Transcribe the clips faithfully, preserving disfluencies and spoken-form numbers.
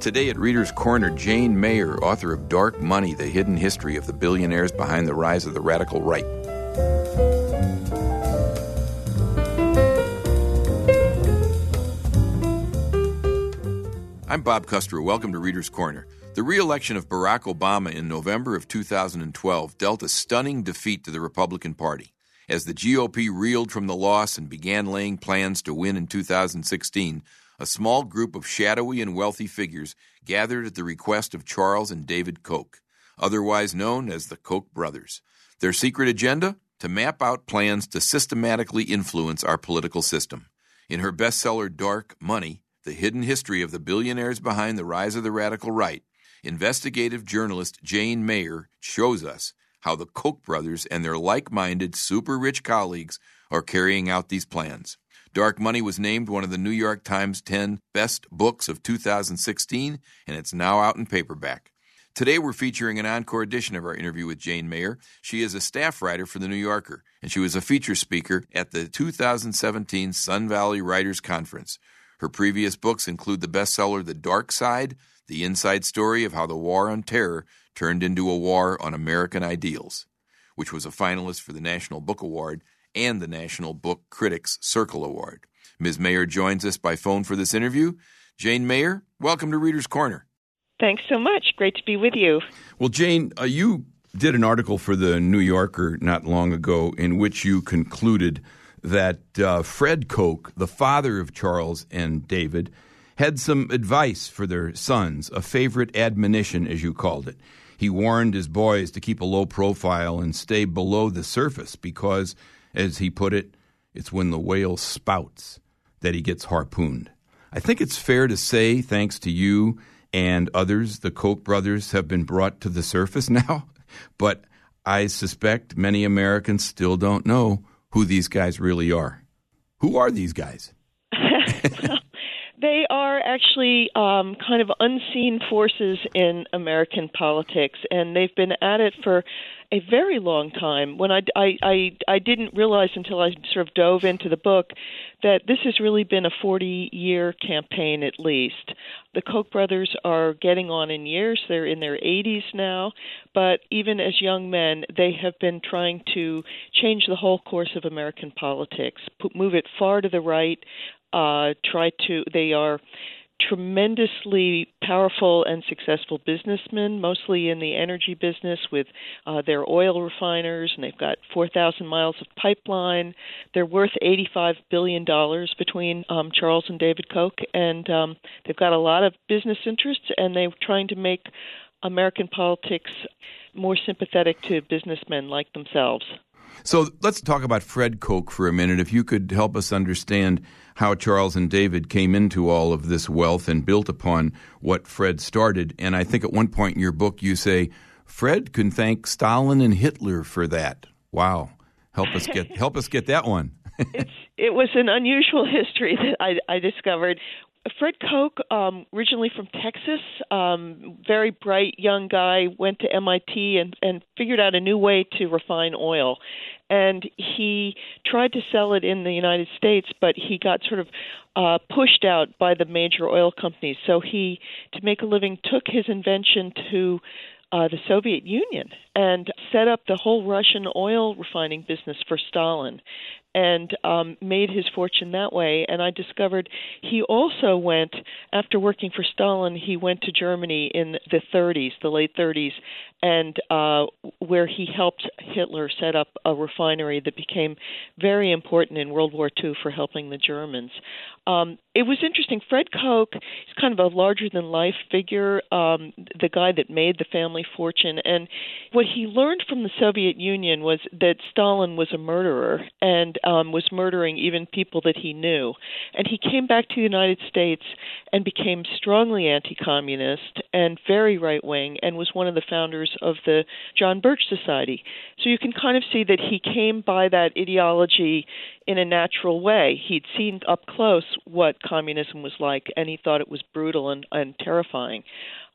Today at Reader's Corner, Jane Mayer, author of Dark Money, The Hidden History of the Billionaires Behind the Rise of the Radical Right. I'm Bob Custer. Welcome to Reader's Corner. The re-election of Barack Obama in November of two thousand twelve dealt a stunning defeat to the Republican Party. As the G O P reeled from the loss and began laying plans to win in two thousand sixteen, a small group of shadowy and wealthy figures gathered at the request of Charles and David Koch, otherwise known as the Koch brothers. Their secret agenda? To map out plans to systematically influence our political system. In her bestseller Dark Money, The Hidden History of the Billionaires Behind the Rise of the Radical Right, investigative journalist Jane Mayer shows us how the Koch brothers and their like-minded, super-rich colleagues are carrying out these plans. Dark Money was named one of the New York Times ten best books of two thousand sixteen, and it's now out in paperback. Today we're featuring an encore edition of our interview with Jane Mayer. She is a staff writer for The New Yorker, and she was a feature speaker at the two thousand seventeen Sun Valley Writers Conference. Her previous books include the bestseller The Dark Side, the inside story of how the War on Terror turned into a war on American ideals, which was a finalist for the National Book Award and the National Book Critics Circle Award. Miz Mayer joins us by phone for this interview. Jane Mayer, welcome to Reader's Corner. Thanks so much. Great to be with you. Well, Jane, uh, you did an article for The New Yorker not long ago in which you concluded that uh, Fred Koch, the father of Charles and David, had some advice for their sons, a favorite admonition, as you called it. He warned his boys to keep a low profile and stay below the surface because, as he put it, it's when the whale spouts that he gets harpooned. I think it's fair to say, thanks to you and others, the Koch brothers have been brought to the surface now, but I suspect many Americans still don't know who these guys really are. Who are these guys? Well, they are actually um, kind of unseen forces in American politics, and they've been at it for a very long time. When I, I, I, I didn't realize until I sort of dove into the book that this has really been a forty-year campaign at least. The Koch brothers are getting on in years. They're in their eighties now, but even as young men, they have been trying to change the whole course of American politics, put, move it far to the right, uh, try to, they are tremendously powerful and successful businessmen, mostly in the energy business with uh, their oil refiners, and they've got four thousand miles of pipeline. They're worth eighty-five billion dollars between um, Charles and David Koch, and um, they've got a lot of business interests, and they're trying to make American politics more sympathetic to businessmen like themselves. So let's talk about Fred Koch for a minute. If you could help us understand how Charles and David came into all of this wealth and built upon what Fred started. And I think at one point in your book you say, Fred can thank Stalin and Hitler for that. Wow. Help us get help us get that one. it's, it was an unusual history that I, I discovered. Fred Koch, um, originally from Texas, um, very bright young guy, went to M I T and, and figured out a new way to refine oil. And he tried to sell it in the United States, but he got sort of uh, pushed out by the major oil companies. So he, to make a living, took his invention to uh, the Soviet Union and set up the whole Russian oil refining business for Stalin, and um, made his fortune that way. And I discovered he also went, after working for Stalin, he went to Germany in the thirties, the late thirties, and uh, where he helped Hitler set up a refinery that became very important in World War Two for helping the Germans. Um, it was interesting. Fred Koch is kind of a larger-than-life figure, um, the guy that made the family fortune. And what he learned from the Soviet Union was that Stalin was a murderer and um, was murdering even people that he knew. And he came back to the United States and became strongly anti-communist and very right-wing, and was one of the founders of the John Birch Society. So you can kind of see that he came by that ideology in a natural way. He'd seen up close what communism was like, and he thought it was brutal and, and terrifying.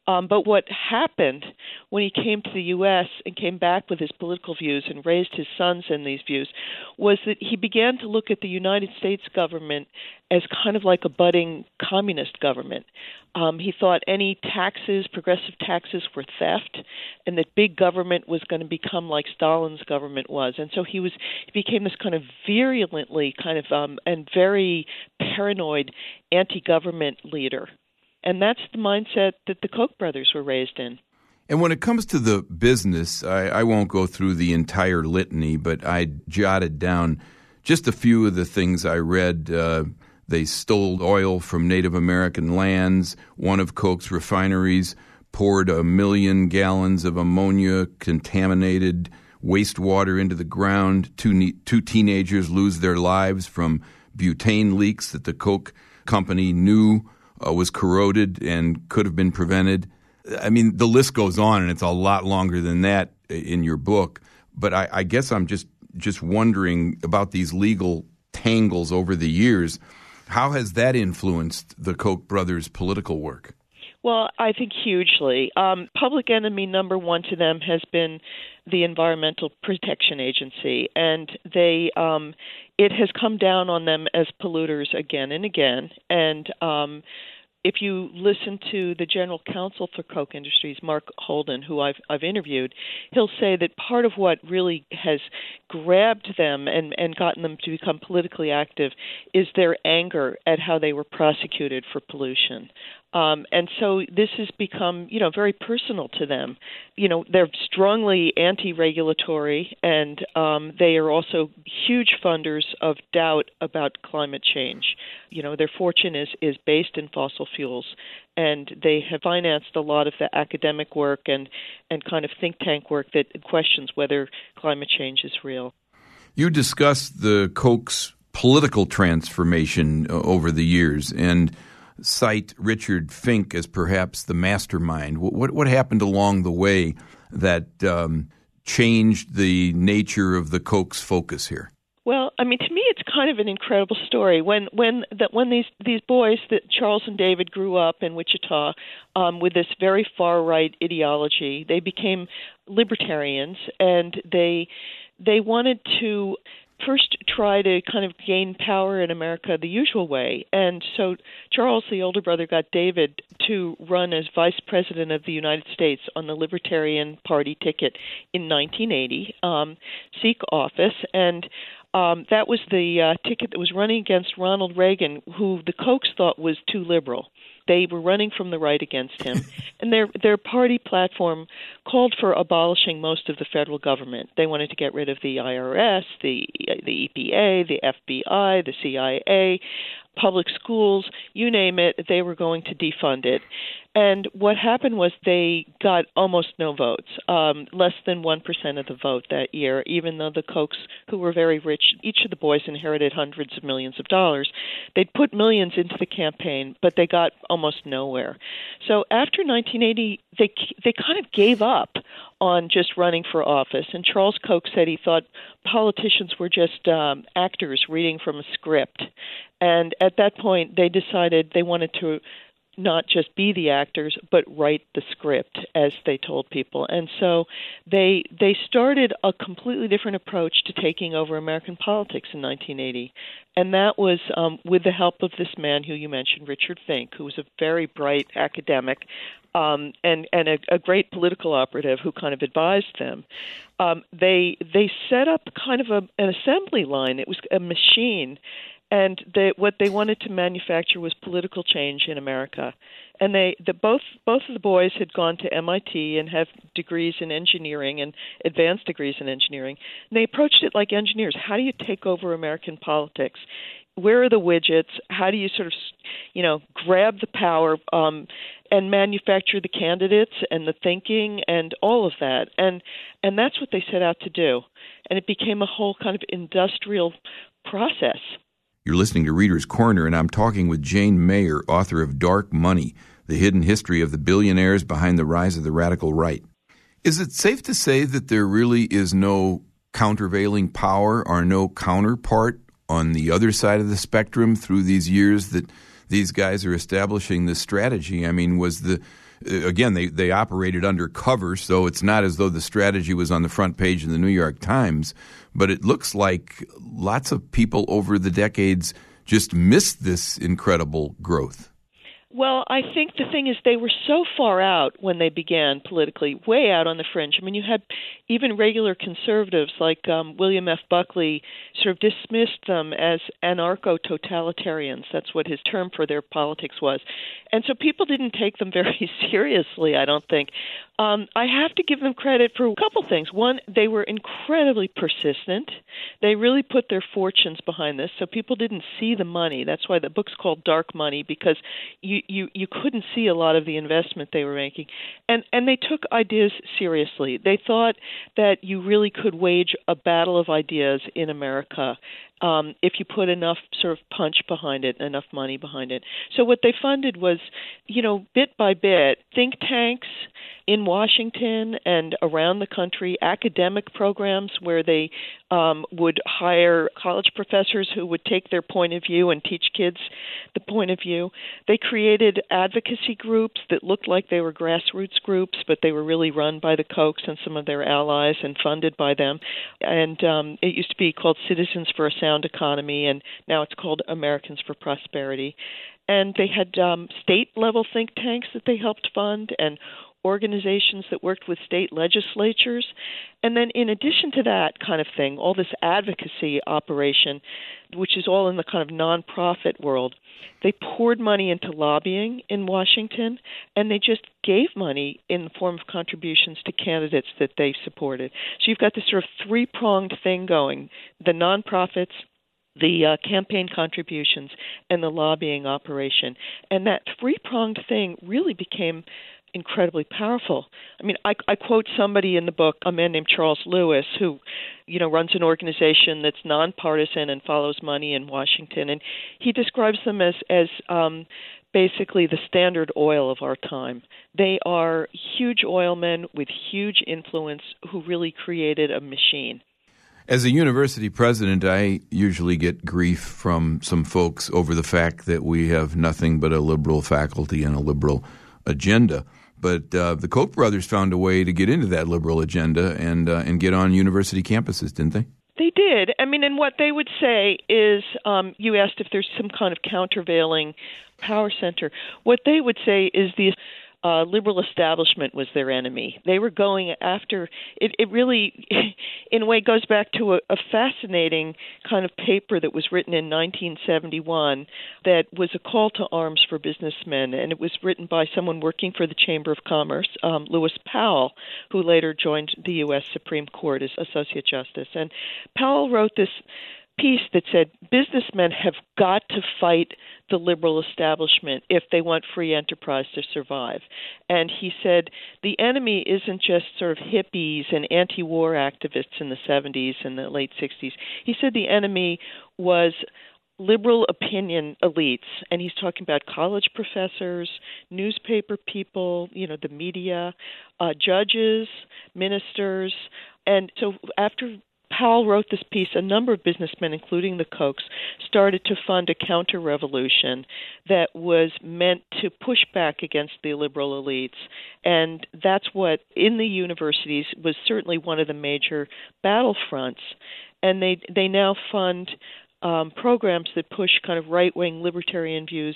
Um, but what happened when he came to the U S and came back with his political views and raised his sons in these views was that he began to look at the United States government as kind of like a budding communist government. Um, he thought any taxes, progressive taxes, were theft, and that big government was going to become like Stalin's government was. And so he was he became this kind of virulently kind of um, and very paranoid anti-government leader. And that's the mindset that the Koch brothers were raised in. And when it comes to the business, I, I won't go through the entire litany, but I jotted down just a few of the things I read. Uh, they stole oil from Native American lands. One of Koch's refineries poured a million gallons of ammonia contaminated wastewater into the ground. Two, ne- two teenagers lose their lives from butane leaks that the Koch company knew uh, was corroded and could have been prevented. I mean, the list goes on, and it's a lot longer than that in your book. But I, I guess I'm just just wondering about these legal tangles over the years. How has that influenced the Koch brothers' political work? Well, I think hugely. Um, public enemy number one to them has been the Environmental Protection Agency, and they um, it has come down on them as polluters again and again. And um, if you listen to the general counsel for Koch Industries, Mark Holden, who I've I've interviewed, he'll say that part of what really has grabbed them and, and gotten them to become politically active is their anger at how they were prosecuted for pollution. Um, and so this has become, you know, very personal to them. You know, they're strongly anti-regulatory, and um, they are also huge funders of doubt about climate change. You know, their fortune is, is based in fossil fuels, and they have financed a lot of the academic work and, and kind of think tank work that questions whether climate change is real. You discussed the Koch's political transformation over the years, and cite Richard Fink as perhaps the mastermind. What what happened along the way that um, changed the nature of the Koch's focus here? Well, I mean, to me, it's kind of an incredible story. When when that when these these boys, that Charles and David, grew up in Wichita um, with this very far right ideology, they became libertarians, and they they wanted to first try to kind of gain power in America the usual way. And so Charles, the older brother, got David to run as vice president of the United States on the Libertarian Party ticket in nineteen eighty, um, seek office. And um, that was the uh, ticket that was running against Ronald Reagan, who the Kochs thought was too liberal. They were running from the right against him, and their their party platform called for abolishing most of the federal government. They wanted to get rid of the I R S, the the E P A, the F B I, the C I A, public schools, you name it. They were going to defund it. And what happened was they got almost no votes, um, less than one percent of the vote that year, even though the Kochs, who were very rich, each of the boys inherited hundreds of millions of dollars. They'd put millions into the campaign, but they got almost nowhere. So after nineteen eighty, they they kind of gave up on just running for office. And Charles Koch said he thought politicians were just um, actors reading from a script. And at that point, they decided they wanted to not just be the actors, but write the script, as they told people. And so they they started a completely different approach to taking over American politics in nineteen eighty. And that was um, with the help of this man who you mentioned, Richard Fink, who was a very bright academic um, and, and a, a great political operative who kind of advised them. Um, they they set up kind of a, an assembly line. It was a machine. And they, what they wanted to manufacture was political change in America. And they, the, both both of the boys had gone to M I T and have degrees in engineering and advanced degrees in engineering. And they approached it like engineers. How do you take over American politics? Where are the widgets? How do you sort of, you know, grab the power um, and manufacture the candidates and the thinking and all of that? And and that's what they set out to do. And it became a whole kind of industrial process. You're listening to Reader's Corner, and I'm talking with Jane Mayer, author of Dark Money, The Hidden History of the Billionaires Behind the Rise of the Radical Right. Is it safe to say that there really is no countervailing power or no counterpart on the other side of the spectrum through these years that these guys are establishing this strategy. I mean, was the again they they operated undercover, so it's not as though the strategy was on the front page of the New York Times, but it looks like lots of people over the decades just missed this incredible growth. Well, I think the thing is they were so far out when they began politically, way out on the fringe. I mean, you had even regular conservatives like um, William F. Buckley sort of dismissed them as anarcho-totalitarians. That's what his term for their politics was. And so people didn't take them very seriously, I don't think. Um, I have to give them credit for a couple things. One, they were incredibly persistent. They really put their fortunes behind this, so people didn't see the money. That's why the book's called Dark Money, because you, you, you couldn't see a lot of the investment they were making. And, and they took ideas seriously. They thought that you really could wage a battle of ideas in America Um, if you put enough sort of punch behind it, enough money behind it. So what they funded was, you know, bit by bit, think tanks in Washington and around the country, academic programs where they um, would hire college professors who would take their point of view and teach kids the point of view. They created advocacy groups that looked like they were grassroots groups, but they were really run by the Kochs and some of their allies and funded by them. And um, it used to be called Citizens for a Sound Economy, and now it's called Americans for Prosperity. And they had um, state-level think tanks that they helped fund and organizations that worked with state legislatures. And then in addition to that kind of thing, all this advocacy operation, which is all in the kind of nonprofit world, they poured money into lobbying in Washington, and they just gave money in the form of contributions to candidates that they supported. So you've got this sort of three-pronged thing going, the nonprofits, the uh, campaign contributions, and the lobbying operation. And that three-pronged thing really became incredibly powerful. I mean, I, I quote somebody in the book, a man named Charles Lewis, who, you know, runs an organization that's nonpartisan and follows money in Washington, and he describes them as as um, basically the Standard Oil of our time. They are huge oil men with huge influence who really created a machine. As a university president, I usually get grief from some folks over the fact that we have nothing but a liberal faculty and a liberal agenda. But uh, the Koch brothers found a way to get into that liberal agenda and uh, and get on university campuses, didn't they? They did. I mean, and what they would say is, um, you asked if there's some kind of countervailing power center. What they would say is the uh, liberal establishment was their enemy. They were going after it. It really, in a way, goes back to a, a fascinating kind of paper that was written in nineteen seventy-one that was a call to arms for businessmen, and it was written by someone working for the Chamber of Commerce, um, Lewis Powell, who later joined the U S Supreme Court as Associate Justice. And Powell wrote this piece that said businessmen have got to fight the liberal establishment if they want free enterprise to survive. And he said the enemy isn't just sort of hippies and anti-war activists in the seventies and the late sixties. He said the enemy was liberal opinion elites, and he's talking about college professors, newspaper people, you know, the media, uh, judges, ministers. And so after Powell wrote this piece, a number of businessmen, including the Kochs, started to fund a counter-revolution that was meant to push back against the liberal elites. And that's what, in the universities, was certainly one of the major battlefronts. And they, they now fund um, programs that push kind of right-wing libertarian views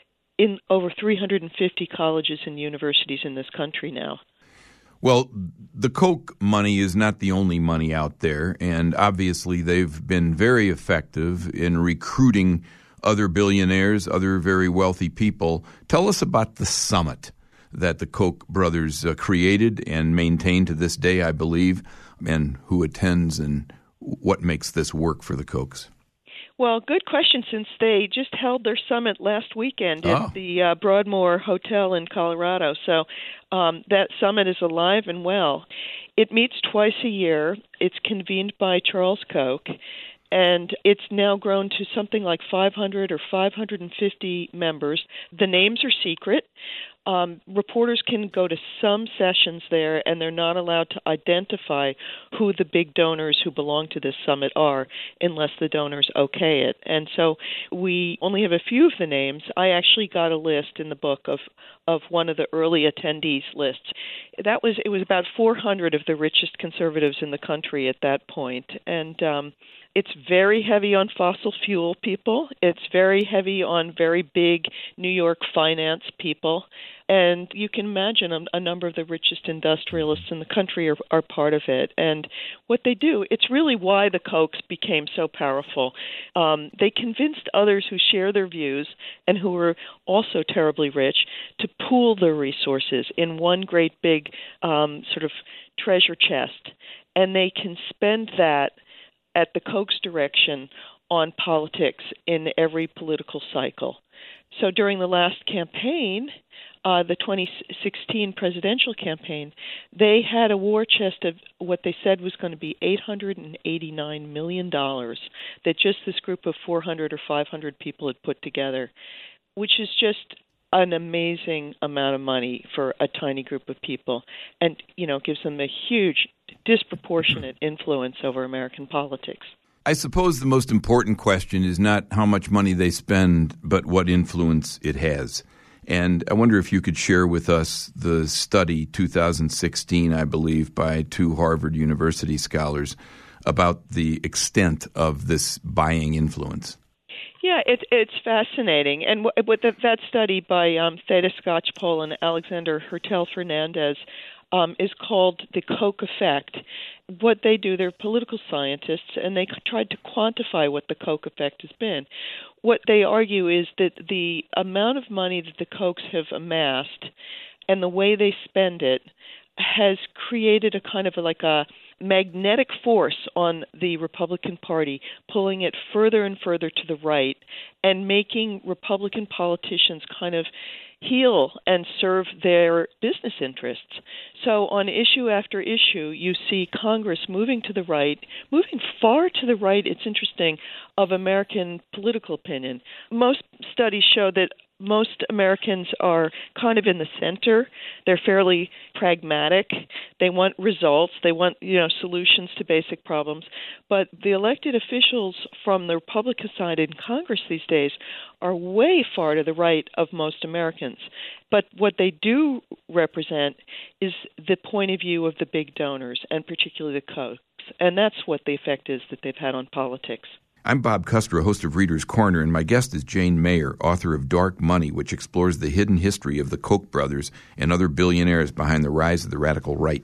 in over three hundred fifty colleges and universities in this country now. Well, the Koch money is not the only money out there, and obviously they've been very effective in recruiting other billionaires, other very wealthy people. Tell us about the summit that the Koch brothers uh, created and maintain to this day, I believe, and who attends and what makes this work for the Kochs. Well, good question, since they just held their summit last weekend oh. at the uh, Broadmoor Hotel in Colorado. So um, that summit is alive and well. It meets twice a year. It's convened by Charles Koch, and it's now grown to something like five hundred or five hundred fifty members. The names are secret. Um, reporters can go to some sessions there, and they're not allowed to identify who the big donors who belong to this summit are unless the donors okay it. And so we only have a few of the names. I actually got a list in the book of, of one of the early attendees lists. That was it was about four hundred of the richest conservatives in the country at that point. And um, it's very heavy on fossil fuel people. It's very heavy on very big New York finance people. And you can imagine a, a number of the richest industrialists in the country are, are part of it. And what they do, it's really why the Kochs became so powerful. Um, they convinced others who share their views and who were also terribly rich to pool their resources in one great big um, sort of treasure chest. And they can spend that at the Koch's direction on politics in every political cycle. So during the last campaign, uh, the twenty sixteen presidential campaign, they had a war chest of what they said was going to be eight hundred eighty-nine million dollars that just this group of four hundred or five hundred people had put together, which is just an amazing amount of money for a tiny group of people, and, you know, gives them a huge, disproportionate influence over American politics. I suppose the most important question is not how much money they spend, but what influence it has. And I wonder if you could share with us the study, two thousand sixteen, I believe, by two Harvard University scholars about the extent of this buying influence. Yeah, it, it's fascinating. And w- with the, that study by um, Theda Skocpol and Alexander Hertel-Fernandez um, is called the Koch effect. What they do, they're political scientists, and they tried to quantify what the Koch effect has been. What they argue is that the amount of money that the Kochs have amassed and the way they spend it has created a kind of a, like a magnetic force on the Republican Party, pulling it further and further to the right and making Republican politicians kind of heal and serve their business interests. So on issue after issue, you see Congress moving to the right, moving far to the right, it's interesting, of American political opinion. Most studies show that most Americans are kind of in the center. They're fairly pragmatic. They want results. They want, you know, solutions to basic problems. But the elected officials from the Republican side in Congress these days are way far to the right of most Americans. But what they do represent is the point of view of the big donors, and particularly the Kochs. And that's what the effect is that they've had on politics. I'm Bob Custer, host of Reader's Corner, and my guest is Jane Mayer, author of Dark Money, which explores the hidden history of the Koch brothers and other billionaires behind the rise of the radical right.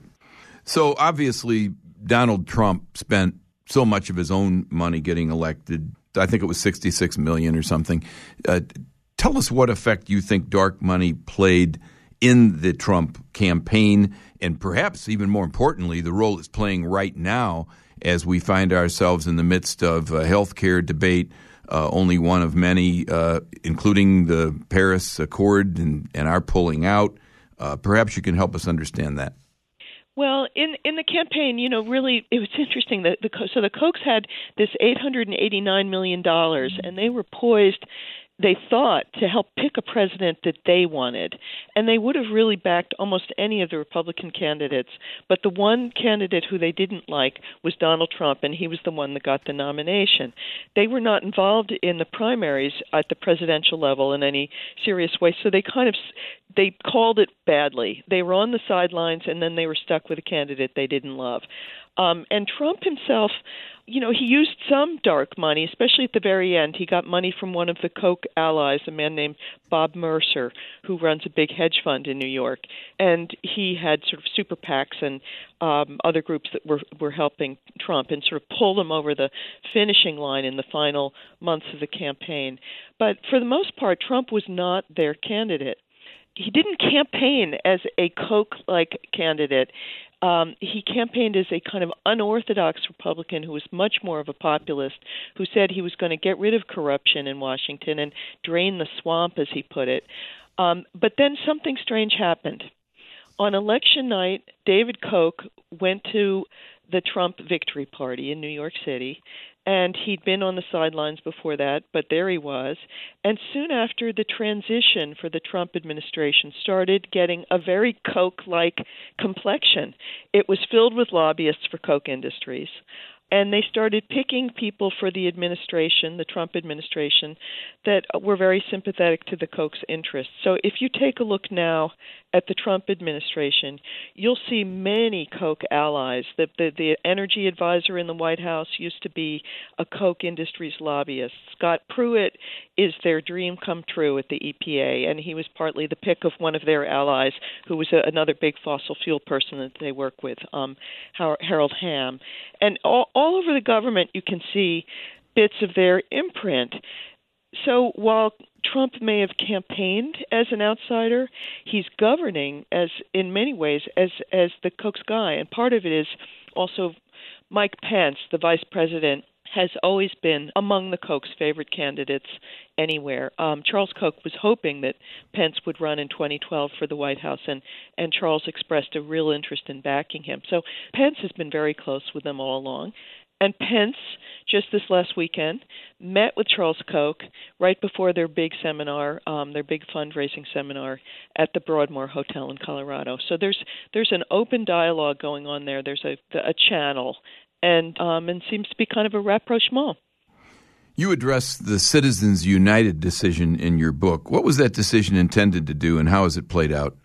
So obviously, Donald Trump spent so much of his own money getting elected. I think it was sixty-six million dollars or something. Uh, tell us what effect you think dark money played in the Trump campaign, and perhaps even more importantly, the role it's playing right now as we find ourselves in the midst of a health care debate, uh, only one of many, uh, including the Paris Accord and, and our pulling out. Uh, perhaps you can help us understand that. Well, in in the campaign, you know, really, it was interesting that the so the Kochs had this eight hundred eighty-nine million dollars, and they were poised, they thought, to help pick a president that they wanted. And they would have really backed almost any of the Republican candidates. But the one candidate who they didn't like was Donald Trump, and he was the one that got the nomination. They were not involved in the primaries at the presidential level in any serious way, so they kind of they called it badly. They were on the sidelines, and then they were stuck with a candidate they didn't love. Um, and Trump himself, you know, he used some dark money, especially at the very end. He got money from one of the Koch allies, a man named Bob Mercer, who runs a big hedge fund in New York. And he had sort of super PACs and um, other groups that were, were helping Trump and sort of pull him over the finishing line in the final months of the campaign. But for the most part, Trump was not their candidate. He didn't campaign as a Koch-like candidate. Um, he campaigned as a kind of unorthodox Republican who was much more of a populist, who said he was going to get rid of corruption in Washington and drain the swamp, as he put it. Um, but then something strange happened. On election night, David Koch went to the Trump victory party in New York City, And he'd been on the sidelines before that, but there he was. And soon after, the transition for the Trump administration started getting a very Koch-like complexion. It was filled with lobbyists for Koch Industries. And they started picking people for the administration, the Trump administration, that were very sympathetic to the Koch's interests. So if you take a look now at the Trump administration, you'll see many Koch allies. The, the, the energy advisor in the White House used to be a Koch Industries lobbyist. Scott Pruitt is their dream come true at the E P A, and he was partly the pick of one of their allies, who was a, another big fossil fuel person that they work with, um, Harold Hamm. And all, all over the government, you can see bits of their imprint. So while Trump may have campaigned as an outsider, he's governing as, in many ways, as as the Koch's guy. And part of it is also Mike Pence, the vice president, has always been among the Koch's favorite candidates anywhere. Um, Charles Koch was hoping that Pence would run in twenty twelve for the White House, and, and Charles expressed a real interest in backing him. So Pence has been very close with them all along. And Pence, just this last weekend, met with Charles Koch right before their big seminar, um, their big fundraising seminar at the Broadmoor Hotel in Colorado. So there's there's an open dialogue going on there. There's a, a channel, and um, and seems to be kind of a rapprochement. You address the Citizens United decision in your book. What was that decision intended to do, and how has it played out?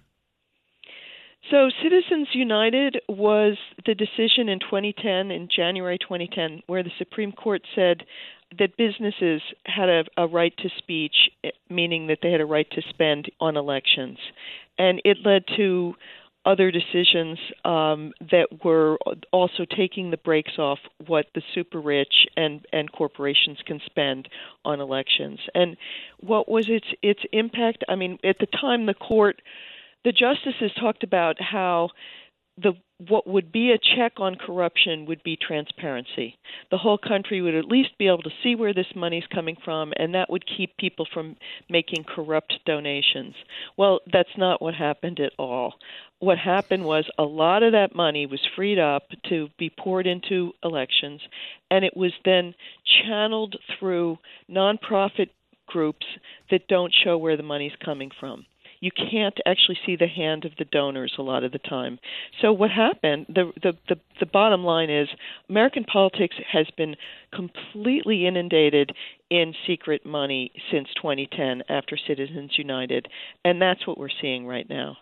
So Citizens United was the decision in twenty ten, in January twenty ten, where the Supreme Court said that businesses had a, a right to speech, meaning that they had a right to spend on elections. And it led to other decisions um, that were also taking the brakes off what the super rich and, and corporations can spend on elections. And what was its its impact? I mean, at the time, the court, the justices talked about how the what would be a check on corruption would be transparency. The whole country would at least be able to see where this money's coming from, and that would keep people from making corrupt donations. Well, that's not what happened at all. What happened was a lot of that money was freed up to be poured into elections, and it was then channeled through nonprofit groups that don't show where the money's coming from. You can't actually see the hand of the donors a lot of the time. So what happened, the, the, the, the bottom line is American politics has been completely inundated in secret money since twenty ten after Citizens United, and that's what we're seeing right now.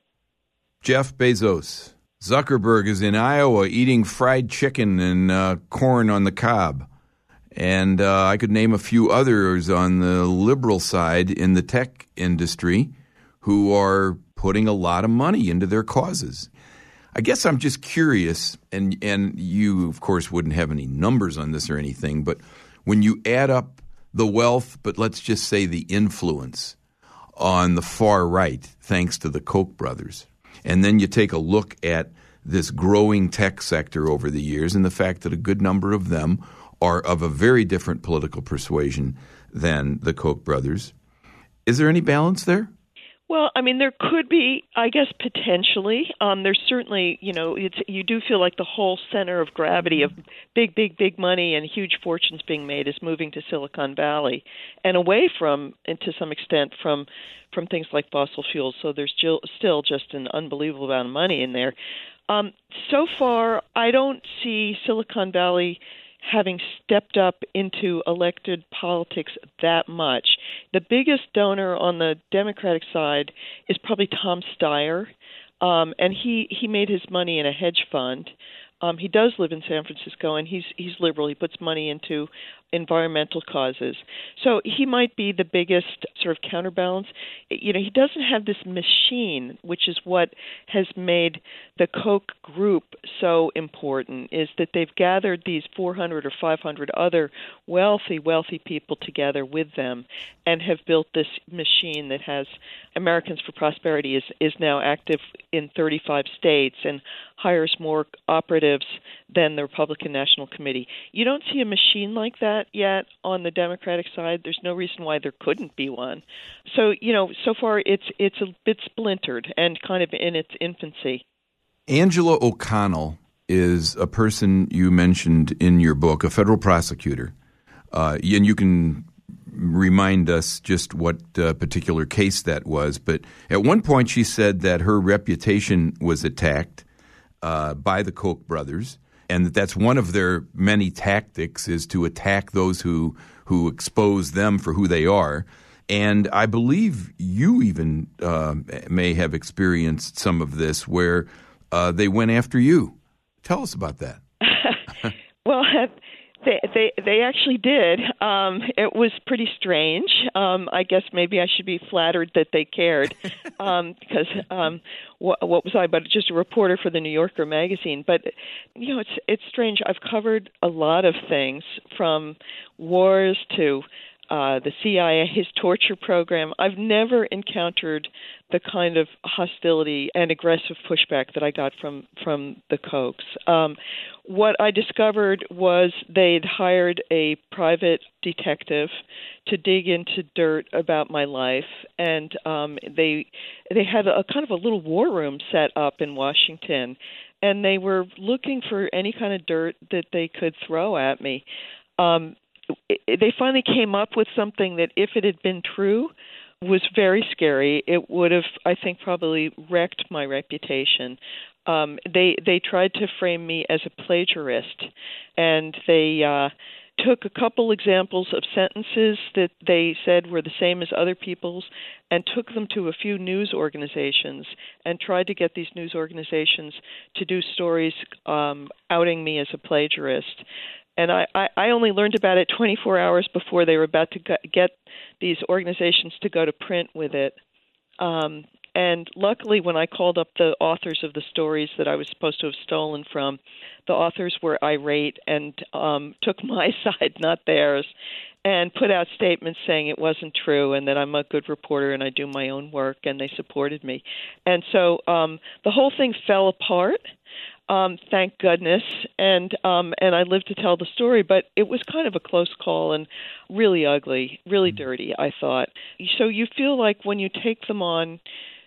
Jeff Bezos. Zuckerberg is in Iowa eating fried chicken and uh, corn on the cob. And uh, I could name a few others on the liberal side in the tech industry who are putting a lot of money into their causes. I guess I'm just curious, and, and you, of course, wouldn't have any numbers on this or anything, but when you add up the wealth, but let's just say the influence on the far right, thanks to the Koch brothers, and then you take a look at this growing tech sector over the years and the fact that a good number of them are of a very different political persuasion than the Koch brothers, is there any balance there? Well, I mean, there could be, I guess, potentially. Um, there's certainly, you know, it's, you do feel like the whole center of gravity of big, big, big money and huge fortunes being made is moving to Silicon Valley and away from, and to some extent, from from things like fossil fuels. So there's still, still just an unbelievable amount of money in there. Um, so far, I don't see Silicon Valley having stepped up into elected politics that much. The biggest donor on the Democratic side is probably Tom Steyer, um, and he, he made his money in a hedge fund. Um, he does live in San Francisco, and he's he's liberal. He puts money into environmental causes. So he might be the biggest sort of counterbalance. You know, he doesn't have this machine, which is what has made the Koch group so important, is that they've gathered these four hundred or five hundred other wealthy, wealthy people together with them and have built this machine that has Americans for Prosperity is, is now active in thirty-five states and hires more operatives than the Republican National Committee. You don't see a machine like that yet on the Democratic side. There's no reason why there couldn't be one. So, you know, so far it's it's a bit splintered and kind of in its infancy. Angela O'Connell is a person you mentioned in your book, a federal prosecutor, Uh, and you can remind us just what uh, particular case that was. But at one point she said that her reputation was attacked uh, by the Koch brothers, and that that's one of their many tactics is to attack those who, who expose them for who they are. And I believe you even uh, may have experienced some of this where uh, they went after you. Tell us about that. Well, they they they actually did. Um, it was pretty strange. Um, I guess maybe I should be flattered that they cared, um, because um, what, what was I but just a reporter for the New Yorker magazine? But you know, it's it's strange. I've covered a lot of things from wars to Uh, the C I A's torture program. I've never encountered the kind of hostility and aggressive pushback that I got from, from the Kochs. Um, what I discovered was they'd hired a private detective to dig into dirt about my life, and um, they they had a kind of a little war room set up in Washington, and they were looking for any kind of dirt that they could throw at me. Um, They finally came up with something that, if it had been true, was very scary. It would have, I think, probably wrecked my reputation. Um, they they tried to frame me as a plagiarist, and they uh, took a couple examples of sentences that they said were the same as other people's and took them to a few news organizations and tried to get these news organizations to do stories um, outing me as a plagiarist. And I, I only learned about it twenty-four hours before they were about to get these organizations to go to print with it. Um, and luckily, when I called up the authors of the stories that I was supposed to have stolen from, the authors were irate and um, took my side, not theirs, and put out statements saying it wasn't true and that I'm a good reporter and I do my own work, and they supported me. And so um, the whole thing fell apart. Um, thank goodness, and um, and I lived to tell the story, but it was kind of a close call and really ugly, really dirty, I thought. So you feel like when you take them on,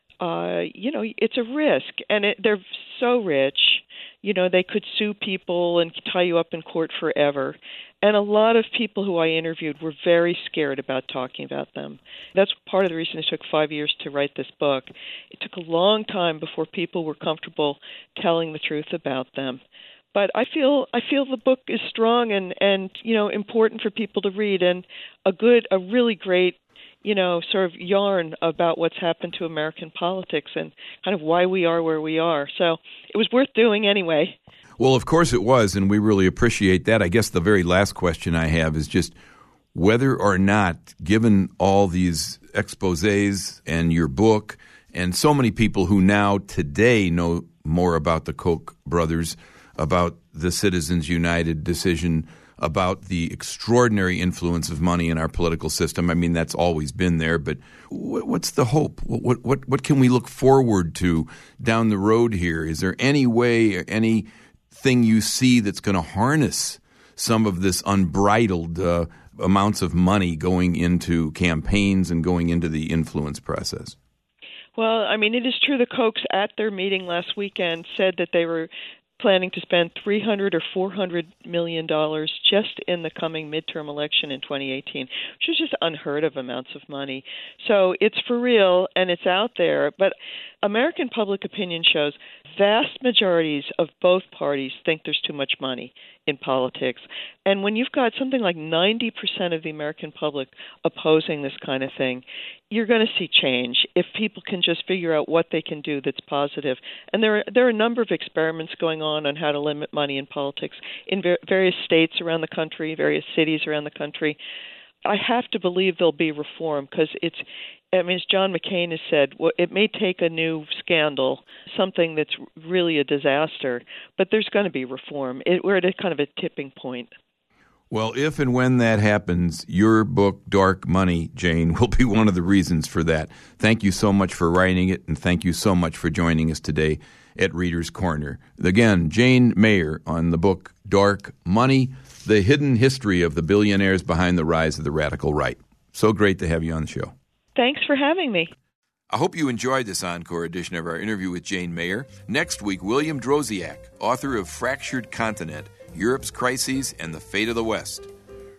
uh, you know, it's a risk, and it, they're so rich, you know, they could sue people and tie you up in court forever. And a lot of people who I interviewed were very scared about talking about them. That's part of the reason it took five years to write this book. It took a long time before people were comfortable telling the truth about them. But I feel I feel the book is strong and, and you know, important for people to read, and a good, a really great, you know, sort of yarn about what's happened to American politics and kind of why we are where we are. So it was worth doing anyway. Well, of course it was, and we really appreciate that. I guess the very last question I have is just whether or not, given all these exposés and your book and so many people who now today know more about the Koch brothers, about the Citizens United decision, about the extraordinary influence of money in our political system. I mean, that's always been there, but what's the hope? What what what can we look forward to down the road here? Is there any way, any thing you see that's going to harness some of this unbridled uh, amounts of money going into campaigns and going into the influence process? Well, I mean, it is true the Kochs at their meeting last weekend said that they were planning to spend three hundred or four hundred million dollars just in the coming midterm election in twenty eighteen, which is just unheard of amounts of money. So it's for real and it's out there. But American public opinion shows vast majorities of both parties think there's too much money in politics. And when you've got something like ninety percent of the American public opposing this kind of thing, you're going to see change if people can just figure out what they can do that's positive. And there are, there are a number of experiments going on on how to limit money in politics in ver- various states around the country, various cities around the country. I have to believe there'll be reform because it's, I mean, as John McCain has said, well, it may take a new scandal, something that's really a disaster, but there's going to be reform. It, we're at a kind of a tipping point. Well, if and when that happens, your book, Dark Money, Jane, will be one of the reasons for that. Thank you so much for writing it, and thank you so much for joining us today at Reader's Corner. Again, Jane Mayer on the book, Dark Money, The Hidden History of the Billionaires Behind the Rise of the Radical Right. So great to have you on the show. Thanks for having me. I hope you enjoyed this encore edition of our interview with Jane Mayer. Next week, William Drosiak, author of Fractured Continent, Europe's Crises and the Fate of the West.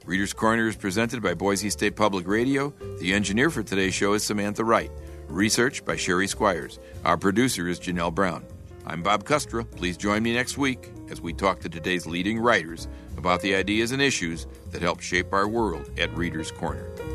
Reader's Corner is presented by Boise State Public Radio. The engineer for today's show is Samantha Wright. Research by Sherry Squires. Our producer is Janelle Brown. I'm Bob Kustra. Please join me next week as we talk to today's leading writers about the ideas and issues that help shape our world at Reader's Corner.